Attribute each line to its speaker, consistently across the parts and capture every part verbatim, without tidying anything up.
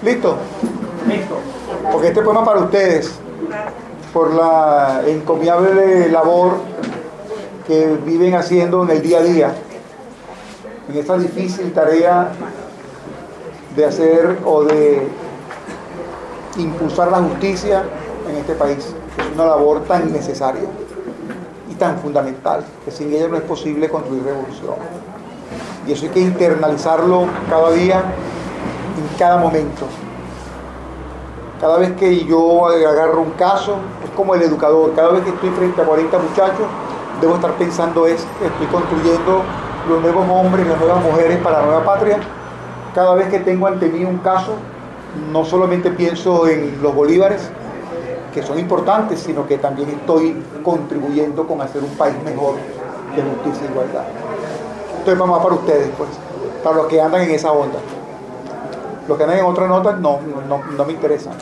Speaker 1: ¿Listo?
Speaker 2: Listo.
Speaker 1: Porque este poema para ustedes, por la encomiable labor que viven haciendo en el día a día, en esta difícil tarea de hacer o de impulsar la justicia en este país. Es una labor tan necesaria y tan fundamental que sin ella no es posible construir revolución. Y eso hay que internalizarlo cada día, en cada momento. Cada vez que yo agarro un caso, es como el educador. Cada vez que estoy frente a cuarenta muchachos, debo estar pensando es que estoy construyendo los nuevos hombres y las nuevas mujeres para la nueva patria. Cada vez que tengo ante mí un caso, no solamente pienso en los bolívares, que son importantes, sino que también estoy contribuyendo con hacer un país mejor de justicia e igualdad. Entonces vamos para ustedes, pues, para los que andan en esa onda. Los que andan en otras notas no, no, no me interesan.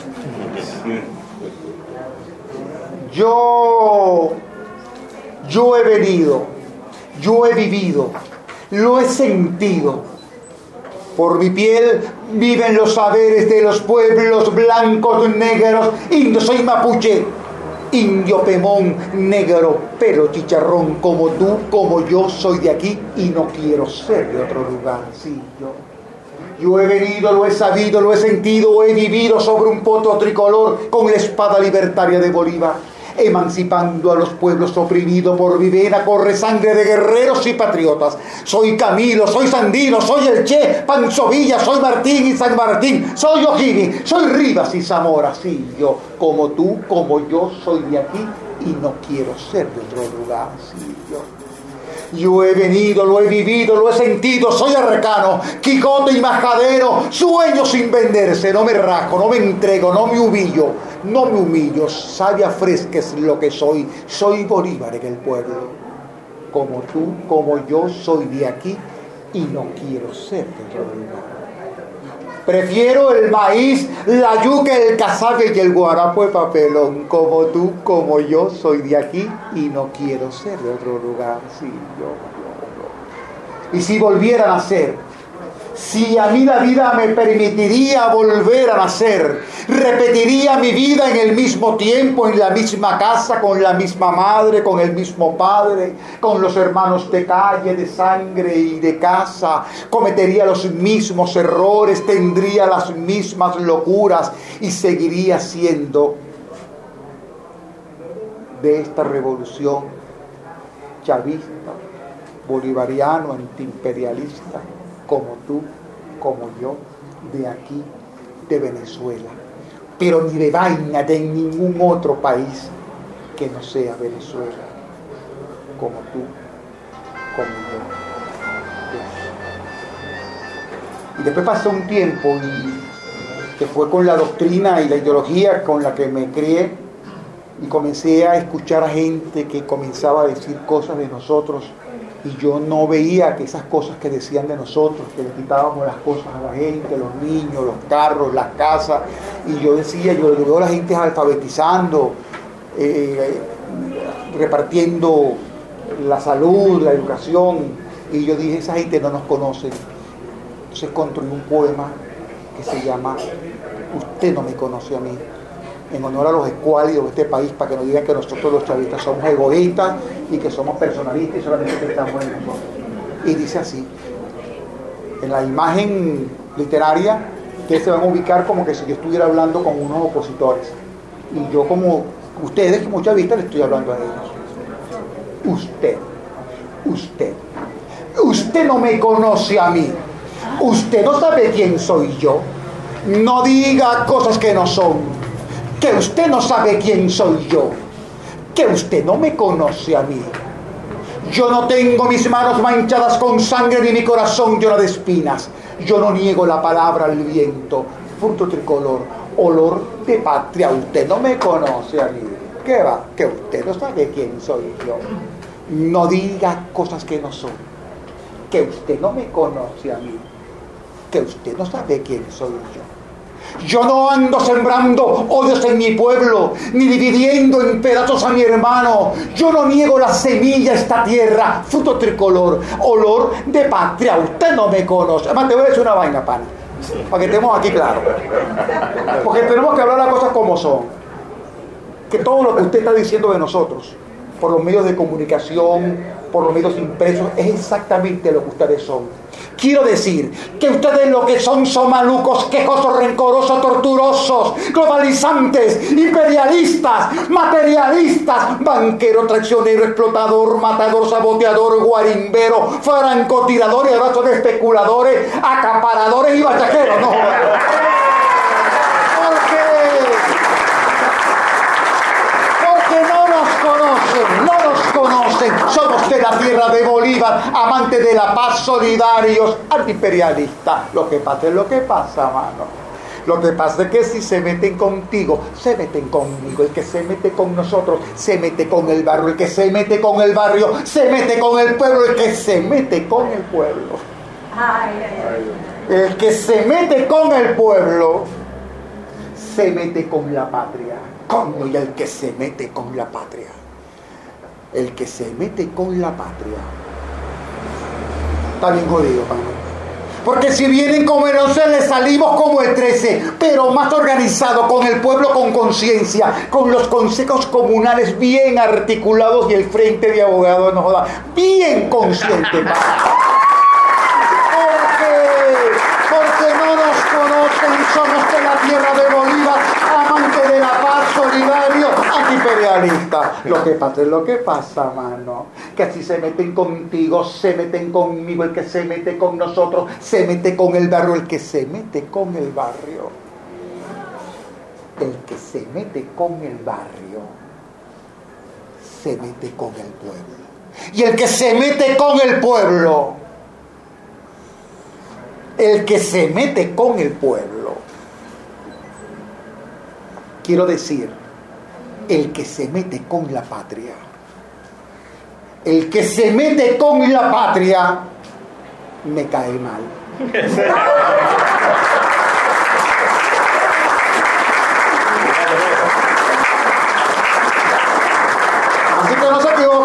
Speaker 1: Yo, yo he venido, yo he vivido, lo he sentido. Por mi piel viven los saberes de los pueblos blancos, negros, indio, soy mapuche, indio, pemón, negro, pelo, chicharrón, como tú, como yo, soy de aquí y no quiero ser de otro lugar. Sí, yo. Yo he venido, lo he sabido, lo he sentido, he vivido sobre un potro tricolor con la espada libertaria de Bolívar, emancipando a los pueblos oprimidos. Por mi vena corre sangre de guerreros y patriotas. Soy Camilo, soy Sandino, soy el Che, Pancho Villa, soy Martín y San Martín, soy O'Higgins, soy Rivas y Zamora. Sí, yo, como tú, como yo, soy de aquí y no quiero ser de otro lugar. Sí, yo. Yo he venido, lo he vivido, lo he sentido, soy arrecano, Quijote y majadero, sueño sin venderse, no me rasco, no me entrego, no me humillo, no me humillo, savia fresca es lo que soy, soy Bolívar en el pueblo, como tú, como yo, soy de aquí y no quiero ser de otro lugar. Prefiero el maíz, la yuca, el casabe y el guarapo de papelón. Como tú, como yo, soy de aquí y no quiero ser de otro lugar. Sí, yo, yo, yo. Y si volviera a nacer, si a mí la vida me permitiría volver a nacer, repetiría mi vida en el mismo tiempo, en la misma casa, con la misma madre, con el mismo padre, con los hermanos de calle, de sangre y de casa, cometería los mismos errores, tendría las mismas locuras y seguiría siendo de esta revolución chavista, bolivariano, antiimperialista, como tú, como yo, de aquí, de Venezuela, pero ni de vaina de ningún otro país que no sea Venezuela, como tú, como yo. Y después pasó un tiempo y que fue con la doctrina y la ideología con la que me crié y comencé a escuchar a gente que comenzaba a decir cosas de nosotros. Y yo no veía que esas cosas que decían de nosotros, que le quitábamos las cosas a la gente, los niños, los carros, las casas. Y yo decía, yo, yo veo a la gente alfabetizando, eh, repartiendo la salud, la educación. Y yo dije, esa gente no nos conoce. Entonces construí un poema que se llama Usted no me conoce a mí, en honor a los escuálidos de este país, para que no digan que nosotros los chavistas somos egoístas y que somos personalistas y solamente pensamos en nosotros. Y dice así, en la imagen literaria, que se van a ubicar como que si yo estuviera hablando con unos opositores. Y yo como ustedes, como chavistas, les estoy hablando a ellos. Usted, usted, usted no me conoce a mí. Usted no sabe quién soy yo. No diga cosas que no son. Que usted no sabe quién soy yo, que usted no me conoce a mí. Yo no tengo mis manos manchadas con sangre ni mi corazón lleno de espinas. Yo no niego la palabra al viento, fruto tricolor, olor de patria. Usted no me conoce a mí. ¿Qué va? Que usted no sabe quién soy yo. No diga cosas que no son. Que usted no me conoce a mí. Que usted no sabe quién soy yo. Yo no ando sembrando odios en mi pueblo, ni dividiendo en pedazos a mi hermano. Yo no niego la semilla a esta tierra, fruto tricolor, olor de patria. Usted no me conoce. Además, te voy a decir una vaina, pana. Para que estemos aquí claros. Porque tenemos que hablar las cosas como son. Que todo lo que usted está diciendo de nosotros, por los medios de comunicación, por los medios impresos, es exactamente lo que ustedes son. Quiero decir que ustedes lo que son son malucos, quejosos, rencorosos, torturosos, globalizantes, imperialistas, materialistas, banquero, traicionero, explotador, matador, saboteador, guarimbero, francotirador y ahora son especuladores, acaparadores y bachaqueros. No, conocen, no nos conocen, somos de la tierra de Bolívar, amantes de la paz, solidarios, antiimperialistas. Lo que pasa es lo que pasa, mano. Lo que pasa es que si se meten contigo, se meten conmigo. El que se mete con nosotros, se mete con el barrio. El que se mete con el barrio, se mete con el pueblo. El que se mete con el pueblo. El que se mete con el pueblo, se mete con la patria. Coño, y el que se mete con la patria. El que se mete con la patria. Está bien jodido, mano. Porque si vienen como el once, les salimos como el trece, pero más organizado, con el pueblo con conciencia, con los consejos comunales bien articulados y el frente de abogados, no joda, bien consciente, mano. Porque no nos conocen, somos de la tierra de Bolívar, amantes de la paz, solidario, antiimperialista. Lo que pasa es lo que pasa, mano. Que si se meten contigo, se meten conmigo. El que se mete con nosotros, se mete con el barrio. El que se mete con el barrio. El que se mete con el barrio, se mete con el pueblo. Y el que se mete con el pueblo, el que se mete con el pueblo, quiero decir, el que se mete con la patria, el que se mete con la patria, me cae mal. Así que no se equivoquen.